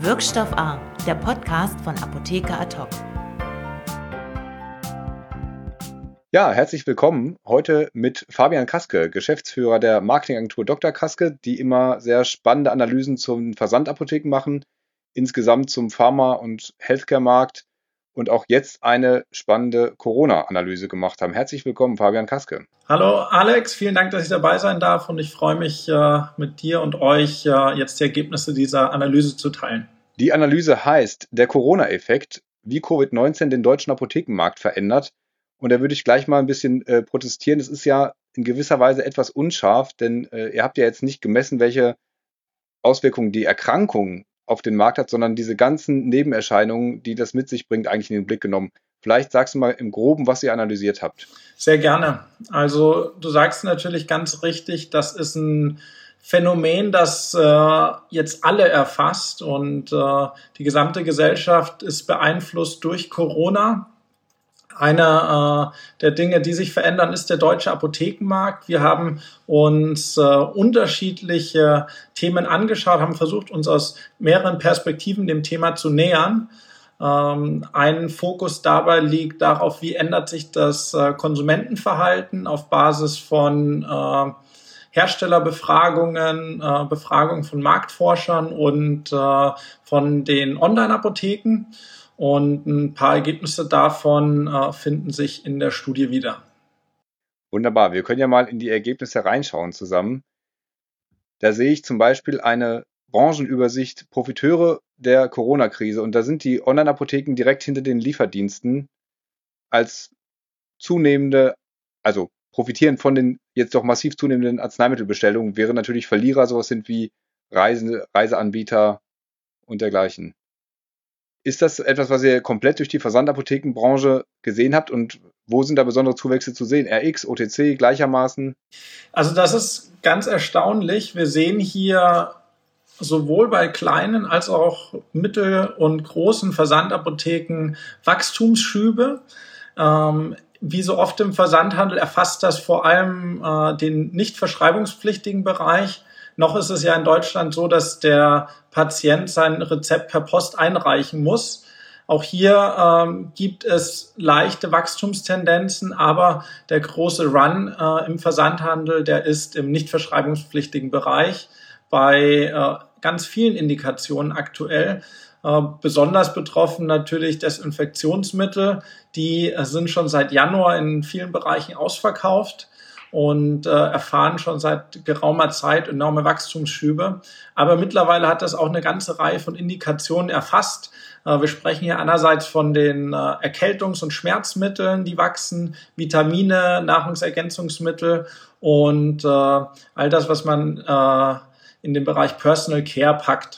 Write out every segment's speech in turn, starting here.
Wirkstoff A, der Podcast von Apotheker Ad-Hoc. Ja, herzlich willkommen. Heute mit Fabian Kaske, Geschäftsführer der Marketingagentur Dr. Kaske, die immer sehr spannende Analysen zum Versandapotheken machen, insgesamt zum Pharma- und Healthcare-Markt und auch jetzt eine spannende Corona-Analyse gemacht haben. Herzlich willkommen, Fabian Kaske. Hallo Alex, vielen Dank, dass ich dabei sein darf und ich freue mich, mit dir und euch jetzt die Ergebnisse dieser Analyse zu teilen. Die Analyse heißt, der Corona-Effekt, wie Covid-19 den deutschen Apothekenmarkt verändert. Und da würde ich gleich mal ein bisschen protestieren. Es ist ja in gewisser Weise etwas unscharf, denn ihr habt ja jetzt nicht gemessen, welche Auswirkungen die Erkrankung auf den Markt hat, sondern diese ganzen Nebenerscheinungen, die das mit sich bringt, eigentlich in den Blick genommen. Vielleicht sagst du mal im Groben, was ihr analysiert habt. Sehr gerne. Also du sagst natürlich ganz richtig, das ist ein Phänomen, das jetzt alle erfasst und die gesamte Gesellschaft ist beeinflusst durch Corona. Einer der Dinge, die sich verändern, ist der deutsche Apothekenmarkt. Wir haben uns unterschiedliche Themen angeschaut, haben versucht, uns aus mehreren Perspektiven dem Thema zu nähern. Ein Fokus dabei liegt darauf, wie ändert sich das Konsumentenverhalten auf Basis von Herstellerbefragungen, Befragungen von Marktforschern und von den Online-Apotheken. Und ein paar Ergebnisse davon finden sich in der Studie wieder. Wunderbar, wir können ja mal in die Ergebnisse reinschauen zusammen. Da sehe ich zum Beispiel eine Branchenübersicht Profiteure der Corona-Krise und da sind die Online-Apotheken direkt hinter den Lieferdiensten als zunehmende, also profitieren von den jetzt doch massiv zunehmenden Arzneimittelbestellungen, während natürlich Verlierer sowas sind wie Reiseanbieter und dergleichen. Ist das etwas, was ihr komplett durch die Versandapothekenbranche gesehen habt und wo sind da besondere Zuwächse zu sehen? RX, OTC gleichermaßen? Also das ist ganz erstaunlich. Wir sehen hier sowohl bei kleinen als auch mittel- und großen Versandapotheken Wachstumsschübe. Wie so oft im Versandhandel erfasst das vor allem den nicht verschreibungspflichtigen Bereich. Noch ist es ja in Deutschland so, dass der Patient sein Rezept per Post einreichen muss. Auch hier gibt es leichte Wachstumstendenzen, aber der große Run im Versandhandel, der ist im nicht verschreibungspflichtigen Bereich bei ganz vielen Indikationen aktuell. Besonders betroffen natürlich Desinfektionsmittel, die sind schon seit Januar in vielen Bereichen ausverkauft und erfahren schon seit geraumer Zeit enorme Wachstumsschübe. Aber mittlerweile hat das auch eine ganze Reihe von Indikationen erfasst. Wir sprechen hier einerseits von den Erkältungs- und Schmerzmitteln, die wachsen, Vitamine, Nahrungsergänzungsmittel und all das, was man in den Bereich Personal Care packt.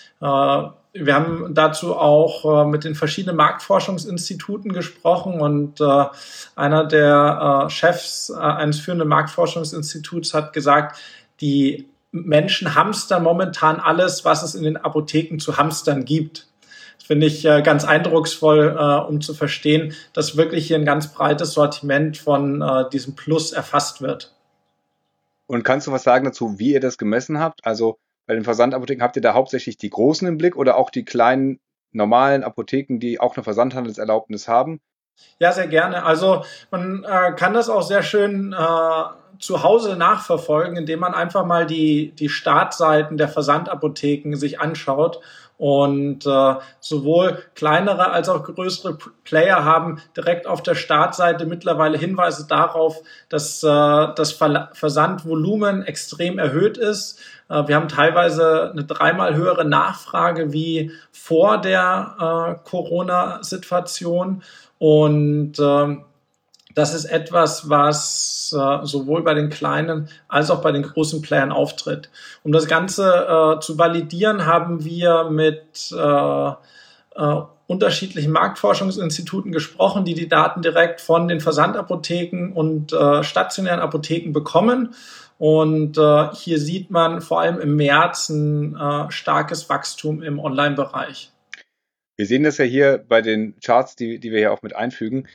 Wir haben dazu auch mit den verschiedenen Marktforschungsinstituten gesprochen und einer der Chefs eines führenden Marktforschungsinstituts hat gesagt, die Menschen hamstern momentan alles, was es in den Apotheken zu hamstern gibt. Das finde ich ganz eindrucksvoll, um zu verstehen, dass wirklich hier ein ganz breites Sortiment von diesem Plus erfasst wird. Und kannst du was sagen dazu, wie ihr das gemessen habt? Also bei den Versandapotheken habt ihr da hauptsächlich die großen im Blick oder auch die kleinen, normalen Apotheken, die auch eine Versandhandelserlaubnis haben? Ja, sehr gerne. Also man kann das auch sehr schön zu Hause nachverfolgen, indem man einfach mal die Startseiten der Versandapotheken sich anschaut. Und sowohl kleinere als auch größere Player haben direkt auf der Startseite mittlerweile Hinweise darauf, dass das Versandvolumen extrem erhöht ist. Wir haben teilweise eine 3-mal höhere Nachfrage wie vor der Corona-Situation. Und das ist etwas, was sowohl bei den kleinen als auch bei den großen Playern auftritt. Um das Ganze zu validieren, haben wir mit unterschiedlichen Marktforschungsinstituten gesprochen, die Daten direkt von den Versandapotheken und stationären Apotheken bekommen. Und hier sieht man vor allem im März ein starkes Wachstum im Online-Bereich. Wir sehen das ja hier bei den Charts, die wir hier auch mit einfügen.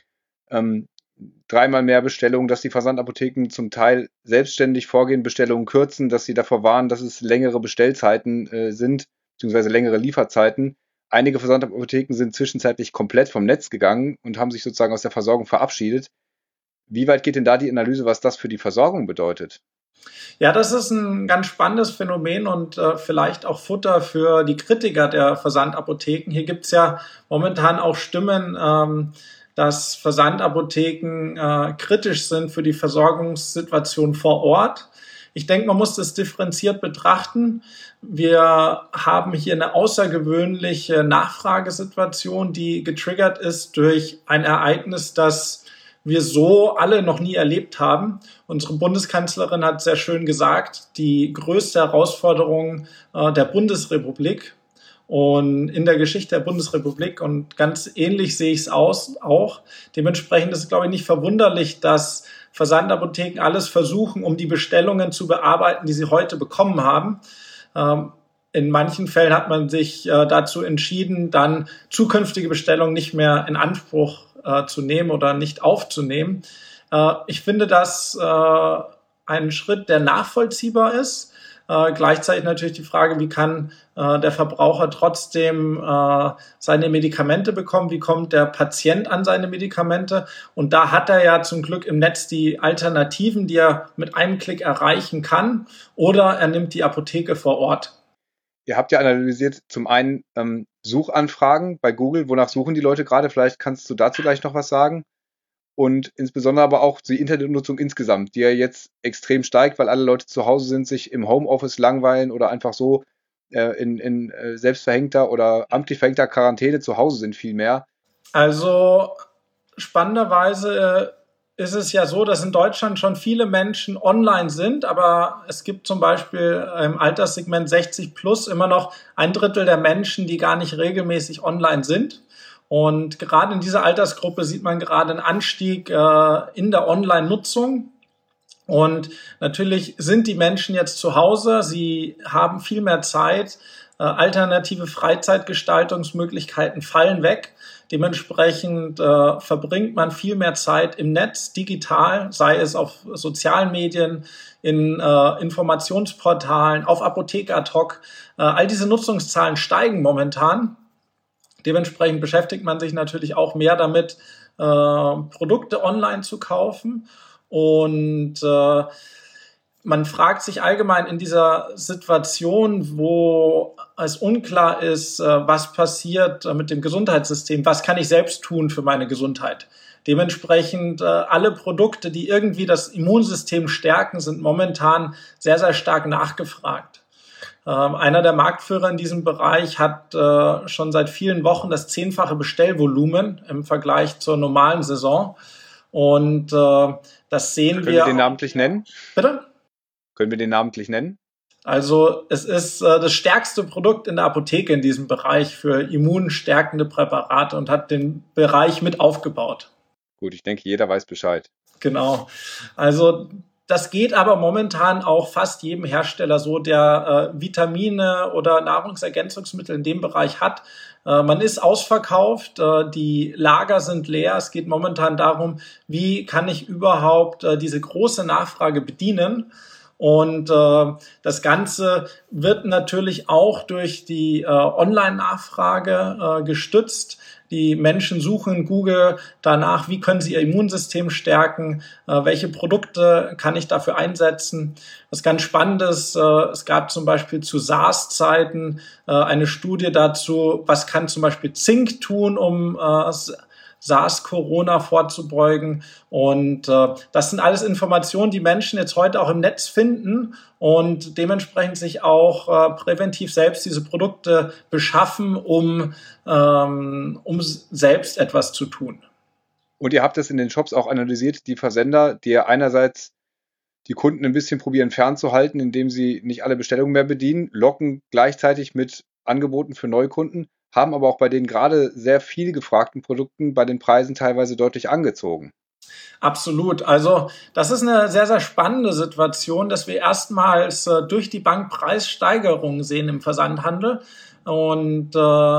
3-mal mehr Bestellungen, dass die Versandapotheken zum Teil selbstständig vorgehen, Bestellungen kürzen, dass sie davor warnen, dass es längere Bestellzeiten sind. beziehungsweise längere Lieferzeiten. Einige Versandapotheken sind zwischenzeitlich komplett vom Netz gegangen und haben sich sozusagen aus der Versorgung verabschiedet. Wie weit geht denn da die Analyse, was das für die Versorgung bedeutet? Ja, das ist ein ganz spannendes Phänomen und vielleicht auch Futter für die Kritiker der Versandapotheken. Hier gibt es ja momentan auch Stimmen, dass Versandapotheken kritisch sind für die Versorgungssituation vor Ort. Ich denke, man muss das differenziert betrachten. Wir haben hier eine außergewöhnliche Nachfragesituation, die getriggert ist durch ein Ereignis, das wir so alle noch nie erlebt haben. Unsere Bundeskanzlerin hat sehr schön gesagt, die größte Herausforderung der Bundesrepublik und in der Geschichte der Bundesrepublik, und ganz ähnlich sehe ich es auch. Dementsprechend ist es, glaube ich, nicht verwunderlich, dass Versandapotheken alles versuchen, um die Bestellungen zu bearbeiten, die sie heute bekommen haben. In manchen Fällen hat man sich dazu entschieden, dann zukünftige Bestellungen nicht mehr in Anspruch zu nehmen oder nicht aufzunehmen. Ich finde das ein Schritt, der nachvollziehbar ist. Gleichzeitig natürlich die Frage, wie kann der Verbraucher trotzdem seine Medikamente bekommen, wie kommt der Patient an seine Medikamente, und da hat er ja zum Glück im Netz die Alternativen, die er mit einem Klick erreichen kann, oder er nimmt die Apotheke vor Ort. Ihr habt ja analysiert zum einen Suchanfragen bei Google, wonach suchen die Leute gerade, vielleicht kannst du dazu gleich noch was sagen. Und insbesondere aber auch die Internetnutzung insgesamt, die ja jetzt extrem steigt, weil alle Leute zu Hause sind, sich im Homeoffice langweilen oder einfach so in selbstverhängter oder amtlich verhängter Quarantäne zu Hause sind viel mehr. Also spannenderweise ist es ja so, dass in Deutschland schon viele Menschen online sind, aber es gibt zum Beispiel im Alterssegment 60 plus immer noch 1/3 der Menschen, die gar nicht regelmäßig online sind. Und gerade in dieser Altersgruppe sieht man gerade einen Anstieg in der Online-Nutzung. Und natürlich sind die Menschen jetzt zu Hause, sie haben viel mehr Zeit, alternative Freizeitgestaltungsmöglichkeiten fallen weg. Dementsprechend verbringt man viel mehr Zeit im Netz, digital, sei es auf sozialen Medien, in Informationsportalen, auf Apotheker Ad hoc. All diese Nutzungszahlen steigen momentan. Dementsprechend beschäftigt man sich natürlich auch mehr damit, Produkte online zu kaufen. Und man fragt sich allgemein in dieser Situation, wo es unklar ist, was passiert mit dem Gesundheitssystem, was kann ich selbst tun für meine Gesundheit. Dementsprechend alle Produkte, die irgendwie das Immunsystem stärken, sind momentan sehr, sehr stark nachgefragt. Einer der Marktführer in diesem Bereich hat schon seit vielen Wochen das 10-fache Bestellvolumen im Vergleich zur normalen Saison. Und das sehen wir. Können wir den namentlich nennen? Bitte? Können wir den namentlich nennen? Also es ist das stärkste Produkt in der Apotheke in diesem Bereich für immunstärkende Präparate und hat den Bereich mit aufgebaut. Gut, ich denke, jeder weiß Bescheid. Genau. Also das geht aber momentan auch fast jedem Hersteller so, der Vitamine oder Nahrungsergänzungsmittel in dem Bereich hat. Man ist ausverkauft, die Lager sind leer. Es geht momentan darum, wie kann ich überhaupt diese große Nachfrage bedienen. Und das Ganze wird natürlich auch durch die Online-Nachfrage gestützt. Die Menschen suchen in Google danach, wie können sie ihr Immunsystem stärken, welche Produkte kann ich dafür einsetzen. Was ganz spannend ist, es gab zum Beispiel zu SARS-Zeiten eine Studie dazu, was kann zum Beispiel Zink tun, um SARS-Corona vorzubeugen. Und das sind alles Informationen, die Menschen jetzt heute auch im Netz finden und dementsprechend sich auch präventiv selbst diese Produkte beschaffen, um selbst etwas zu tun. Und ihr habt das in den Shops auch analysiert, die Versender, die ja einerseits die Kunden ein bisschen probieren fernzuhalten, indem sie nicht alle Bestellungen mehr bedienen, locken gleichzeitig mit Angeboten für Neukunden, haben aber auch bei den gerade sehr viel gefragten Produkten bei den Preisen teilweise deutlich angezogen. Absolut. Also das ist eine sehr, sehr spannende Situation, dass wir erstmals durch die Bank Preissteigerungen sehen im Versandhandel. Und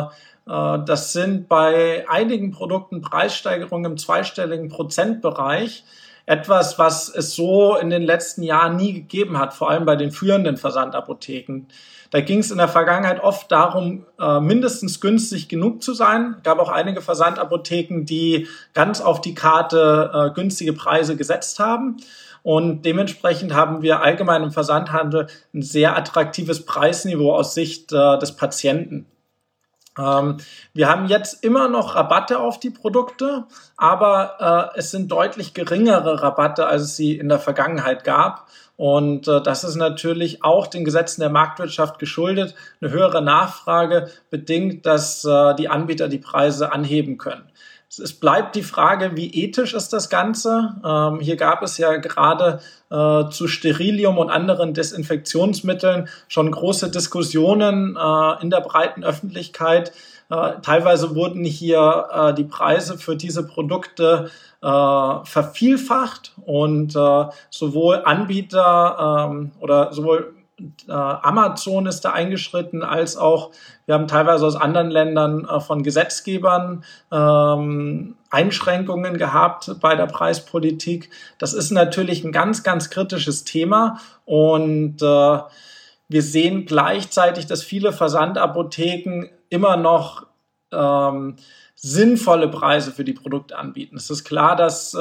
das sind bei einigen Produkten Preissteigerungen im zweistelligen Prozentbereich. etwas, was es so in den letzten Jahren nie gegeben hat, vor allem bei den führenden Versandapotheken. Da ging es in der Vergangenheit oft darum, mindestens günstig genug zu sein. Es gab auch einige Versandapotheken, die ganz auf die Karte günstige Preise gesetzt haben. Und dementsprechend haben wir allgemein im Versandhandel ein sehr attraktives Preisniveau aus Sicht des Patienten. Wir haben jetzt immer noch Rabatte auf die Produkte, aber es sind deutlich geringere Rabatte, als es sie in der Vergangenheit gab. Und das ist natürlich auch den Gesetzen der Marktwirtschaft geschuldet. Eine höhere Nachfrage bedingt, dass die Anbieter die Preise anheben können. Es bleibt die Frage, wie ethisch ist das Ganze? Hier gab es ja gerade zu Sterilium und anderen Desinfektionsmitteln schon große Diskussionen in der breiten Öffentlichkeit. Teilweise wurden hier die Preise für diese Produkte vervielfacht und sowohl Anbieter oder sowohl Amazon ist da eingeschritten, als auch wir haben teilweise aus anderen Ländern von Gesetzgebern Einschränkungen gehabt bei der Preispolitik. Das ist natürlich ein ganz, ganz kritisches Thema und wir sehen gleichzeitig, dass viele Versandapotheken immer noch sinnvolle Preise für die Produkte anbieten. Es ist klar, dass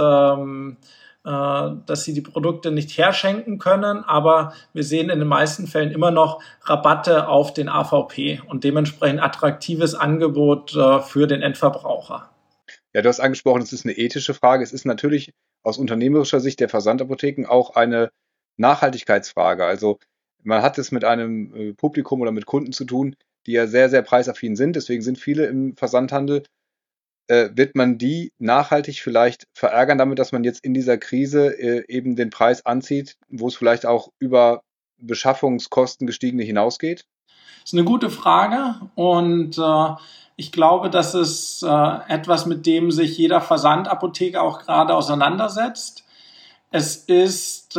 sie die Produkte nicht herschenken können, aber wir sehen in den meisten Fällen immer noch Rabatte auf den AVP und dementsprechend attraktives Angebot für den Endverbraucher. Ja, du hast angesprochen, es ist eine ethische Frage. Es ist natürlich aus unternehmerischer Sicht der Versandapotheken auch eine Nachhaltigkeitsfrage. Also man hat es mit einem Publikum oder mit Kunden zu tun, die ja sehr, sehr preisaffin sind. Deswegen sind viele im Versandhandel. Wird man die nachhaltig vielleicht verärgern damit, dass man jetzt in dieser Krise eben den Preis anzieht, wo es vielleicht auch über Beschaffungskosten gestiegene hinausgeht? Das ist eine gute Frage und ich glaube, das ist etwas, mit dem sich jeder Versandapotheker auch gerade auseinandersetzt. Es ist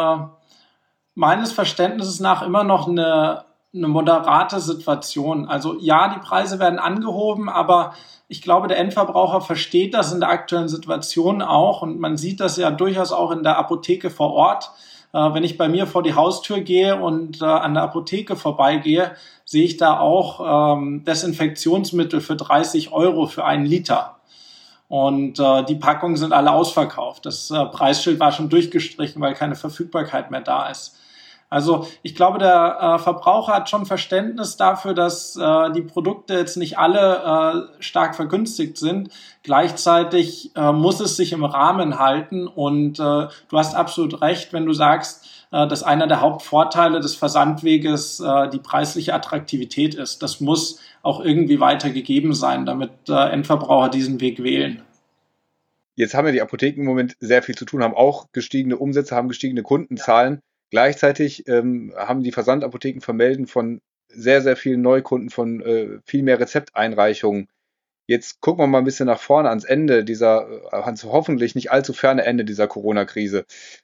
meines Verständnisses nach immer noch eine moderate Situation. Also ja, die Preise werden angehoben, aber ich glaube, der Endverbraucher versteht das in der aktuellen Situation auch und man sieht das ja durchaus auch in der Apotheke vor Ort. Wenn ich bei mir vor die Haustür gehe und an der Apotheke vorbeigehe, sehe ich da auch Desinfektionsmittel für 30 € für 1 Liter. Und die Packungen sind alle ausverkauft. Das Preisschild war schon durchgestrichen, weil keine Verfügbarkeit mehr da ist. Also ich glaube, der Verbraucher hat schon Verständnis dafür, dass die Produkte jetzt nicht alle stark vergünstigt sind. Gleichzeitig muss es sich im Rahmen halten und du hast absolut recht, wenn du sagst, dass einer der Hauptvorteile des Versandweges die preisliche Attraktivität ist. Das muss auch irgendwie weitergegeben sein, damit Endverbraucher diesen Weg wählen. Jetzt haben ja die Apotheken im Moment sehr viel zu tun, haben auch gestiegene Umsätze, haben gestiegene Kundenzahlen. Gleichzeitig haben die Versandapotheken vermelden von sehr, sehr vielen Neukunden, von viel mehr Rezepteinreichungen. Jetzt gucken wir mal ein bisschen nach vorne ans Ende ans hoffentlich nicht allzu ferne Ende dieser Corona-Krise.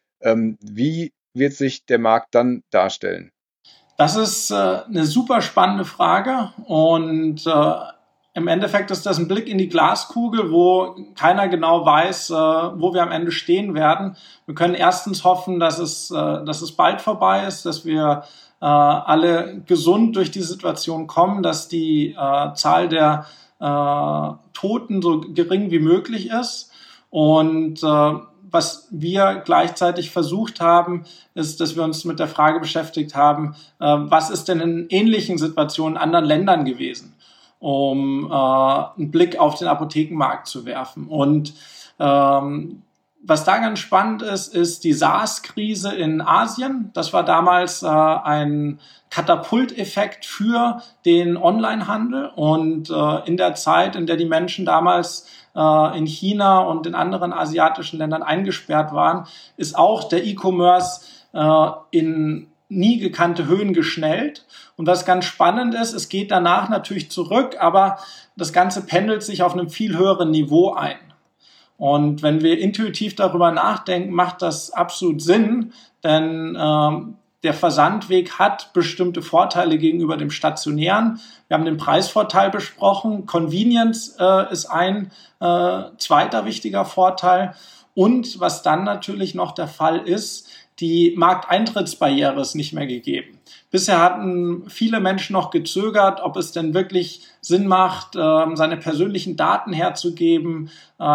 Wie wird sich der Markt dann darstellen? Das ist eine super spannende Frage und im Endeffekt ist das ein Blick in die Glaskugel, wo keiner genau weiß, wo wir am Ende stehen werden. Wir können erstens hoffen, dass es bald vorbei ist, dass wir alle gesund durch die Situation kommen, dass die Zahl der Toten so gering wie möglich ist. Und was wir gleichzeitig versucht haben, ist, dass wir uns mit der Frage beschäftigt haben, was ist denn in ähnlichen Situationen in anderen Ländern gewesen, um einen Blick auf den Apothekenmarkt zu werfen. Und was da ganz spannend ist die SARS-Krise in Asien. Das war damals ein Katapulteffekt für den Onlinehandel. Und in der Zeit, in der die Menschen damals in China und in anderen asiatischen Ländern eingesperrt waren, ist auch der E-Commerce in nie gekannte Höhen geschnellt. Und was ganz spannend ist, es geht danach natürlich zurück, aber das Ganze pendelt sich auf einem viel höheren Niveau ein. Und wenn wir intuitiv darüber nachdenken, macht das absolut Sinn, denn der Versandweg hat bestimmte Vorteile gegenüber dem stationären. Wir haben den Preisvorteil besprochen. Convenience ist ein zweiter wichtiger Vorteil. Und was dann natürlich noch der Fall ist, die Markteintrittsbarriere ist nicht mehr gegeben. Bisher hatten viele Menschen noch gezögert, ob es denn wirklich Sinn macht, seine persönlichen Daten herzugeben,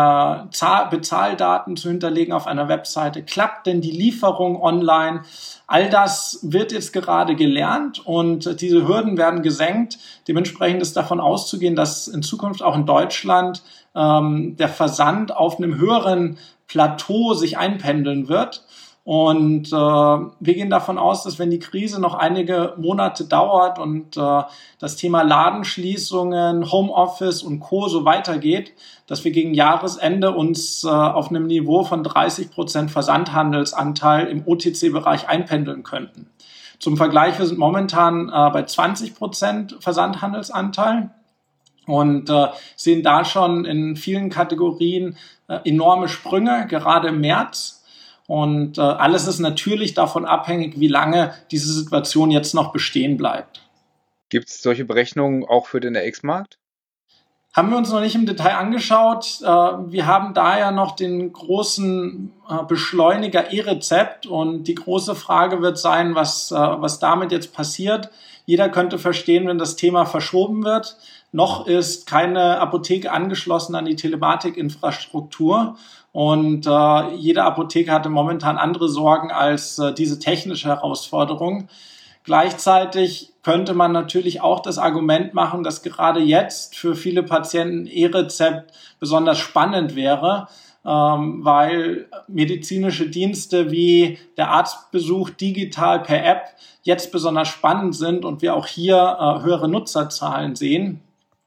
Bezahldaten zu hinterlegen auf einer Webseite. Klappt denn die Lieferung online? All das wird jetzt gerade gelernt und diese Hürden werden gesenkt. Dementsprechend ist davon auszugehen, dass in Zukunft auch in Deutschland der Versand auf einem höheren Plateau sich einpendeln wird. Und wir gehen davon aus, dass wenn die Krise noch einige Monate dauert und das Thema Ladenschließungen, Homeoffice und Co. so weitergeht, dass wir gegen Jahresende uns auf einem Niveau von 30% Versandhandelsanteil im OTC-Bereich einpendeln könnten. Zum Vergleich, wir sind momentan bei 20% Versandhandelsanteil und sehen da schon in vielen Kategorien enorme Sprünge, gerade im März. Und alles ist natürlich davon abhängig, wie lange diese Situation jetzt noch bestehen bleibt. Gibt es solche Berechnungen auch für den RX-Markt? Haben wir uns noch nicht im Detail angeschaut. Wir haben daher noch den großen Beschleuniger E-Rezept und die große Frage wird sein, was damit jetzt passiert. Jeder könnte verstehen, wenn das Thema verschoben wird. Noch ist keine Apotheke angeschlossen an die Telematikinfrastruktur und jede Apotheke hatte momentan andere Sorgen als diese technische Herausforderung. Gleichzeitig könnte man natürlich auch das Argument machen, dass gerade jetzt für viele Patienten E-Rezept besonders spannend wäre, weil medizinische Dienste wie der Arztbesuch digital per App jetzt besonders spannend sind und wir auch hier höhere Nutzerzahlen sehen.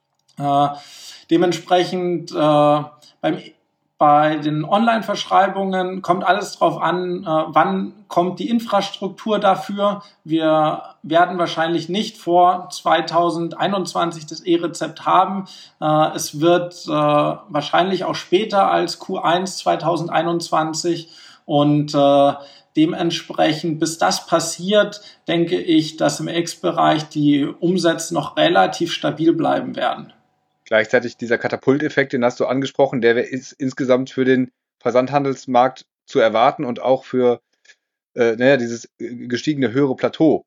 Dementsprechend bei den Online-Verschreibungen kommt alles drauf an, wann kommt die Infrastruktur dafür. Wir werden wahrscheinlich nicht vor 2021 das E-Rezept haben. Es wird wahrscheinlich auch später als Q1 2021 und dementsprechend, bis das passiert, denke ich, dass im X-Bereich die Umsätze noch relativ stabil bleiben werden. Gleichzeitig dieser Katapulteffekt, den hast du angesprochen, der ist insgesamt für den Versandhandelsmarkt zu erwarten und auch für dieses gestiegene höhere Plateau.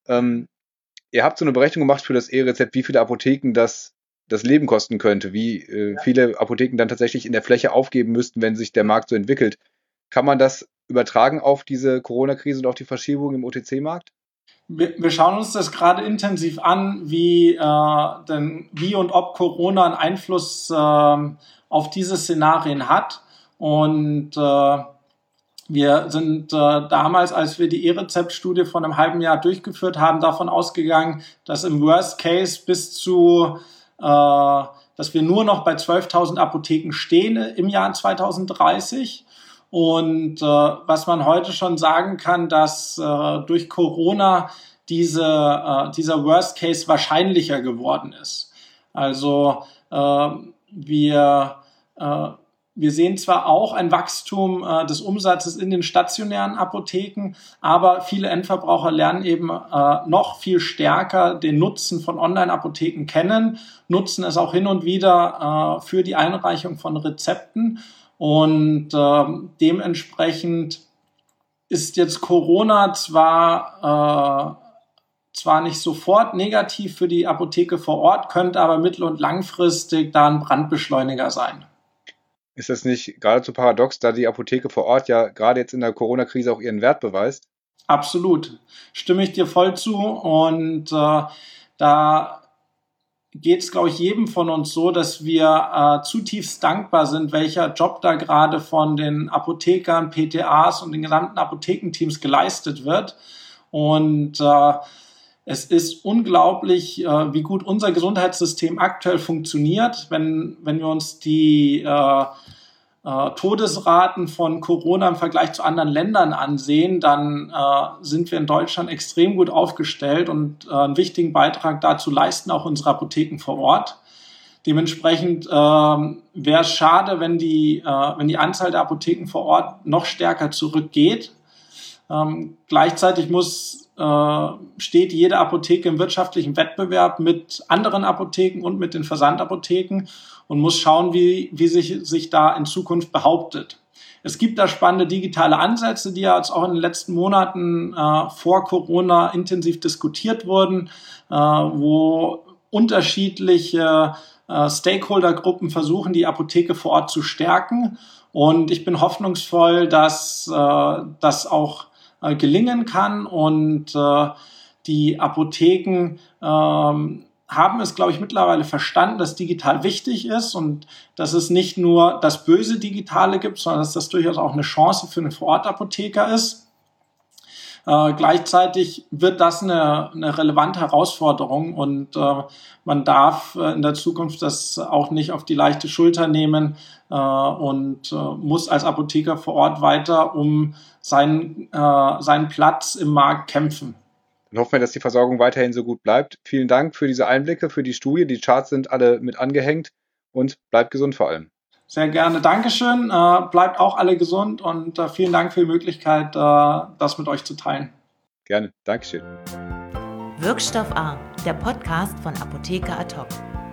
Ihr habt so eine Berechnung gemacht für das E-Rezept, wie viele Apotheken das Leben kosten könnte, wie viele Apotheken dann tatsächlich in der Fläche aufgeben müssten, wenn sich der Markt so entwickelt. Kann man das übertragen auf diese Corona-Krise und auf die Verschiebung im OTC-Markt? Wir schauen uns das gerade intensiv an, wie und ob Corona einen Einfluss auf diese Szenarien hat. Und wir sind damals, als wir die E-Rezept-Studie von einem halben Jahr durchgeführt haben, davon ausgegangen, dass im Worst Case dass wir nur noch bei 12.000 Apotheken stehen im Jahr 2030. Und was man heute schon sagen kann, dass durch Corona dieser Worst Case wahrscheinlicher geworden ist. Also wir sehen zwar auch ein Wachstum des Umsatzes in den stationären Apotheken, aber viele Endverbraucher lernen eben noch viel stärker den Nutzen von Online-Apotheken kennen, nutzen es auch hin und wieder für die Einreichung von Rezepten. Und dementsprechend ist jetzt Corona zwar nicht sofort negativ für die Apotheke vor Ort, könnte aber mittel- und langfristig da ein Brandbeschleuniger sein. Ist das nicht geradezu paradox, da die Apotheke vor Ort ja gerade jetzt in der Corona-Krise auch ihren Wert beweist? Absolut, stimme ich dir voll zu und da geht es, glaube ich, jedem von uns so, dass wir zutiefst dankbar sind, welcher Job da gerade von den Apothekern, PTAs und den gesamten Apothekenteams geleistet wird. Und es ist unglaublich, wie gut unser Gesundheitssystem aktuell funktioniert. Wenn wir uns die Todesraten von Corona im Vergleich zu anderen Ländern ansehen, dann sind wir in Deutschland extrem gut aufgestellt und einen wichtigen Beitrag dazu leisten auch unsere Apotheken vor Ort. Dementsprechend wäre es schade, wenn die Anzahl der Apotheken vor Ort noch stärker zurückgeht. Gleichzeitig steht jede Apotheke im wirtschaftlichen Wettbewerb mit anderen Apotheken und mit den Versandapotheken und muss schauen, wie sich da in Zukunft behauptet. Es gibt da spannende digitale Ansätze, die ja jetzt auch in den letzten Monaten vor Corona intensiv diskutiert wurden, wo unterschiedliche Stakeholdergruppen versuchen, die Apotheke vor Ort zu stärken. Und ich bin hoffnungsvoll, dass das auch gelingen kann. Und die Apotheken haben es, glaube ich, mittlerweile verstanden, dass digital wichtig ist und dass es nicht nur das böse Digitale gibt, sondern dass das durchaus auch eine Chance für einen Vorortapotheker ist. Gleichzeitig wird das eine relevante Herausforderung und man darf in der Zukunft das auch nicht auf die leichte Schulter nehmen und muss als Apotheker vor Ort weiter um seinen Platz im Markt kämpfen. Dann hoffen wir, dass die Versorgung weiterhin so gut bleibt. Vielen Dank für diese Einblicke, für die Studie. Die Charts sind alle mit angehängt und bleibt gesund vor allem. Sehr gerne. Dankeschön. Bleibt auch alle gesund und vielen Dank für die Möglichkeit, das mit euch zu teilen. Gerne. Dankeschön. Wirkstoff A, der Podcast von Apotheker Ad hoc.